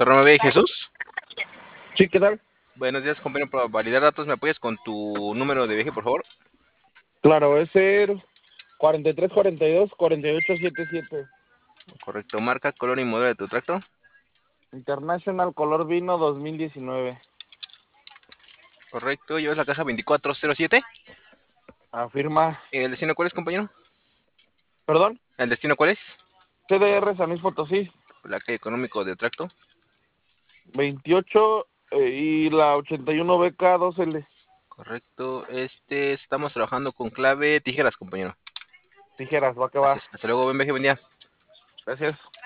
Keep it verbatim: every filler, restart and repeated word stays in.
Torre nueve, Jesús. Sí, ¿qué tal? Buenos días, compañero. Para validar datos, ¿me apoyas con tu número de viaje, por favor? Claro, es el cuarenta y tres cuarenta y dos cuarenta y ocho setenta y siete. Correcto. Marca, color y modelo de tu tracto. International Color Vino dos mil diecinueve. Correcto. ¿Llevas la caja veinticuatro cero siete? Afirma. ¿El destino cuál es, compañero? ¿Perdón? ¿El destino cuál es? C D R San Luis Potosí. Placa económico de tracto. veintiocho eh, y la ochenta y uno B K dos L. Correcto. Este, estamos trabajando con clave tijeras, compañero. Tijeras, va que va. Gracias. Hasta luego, buen viaje, buen día. Gracias.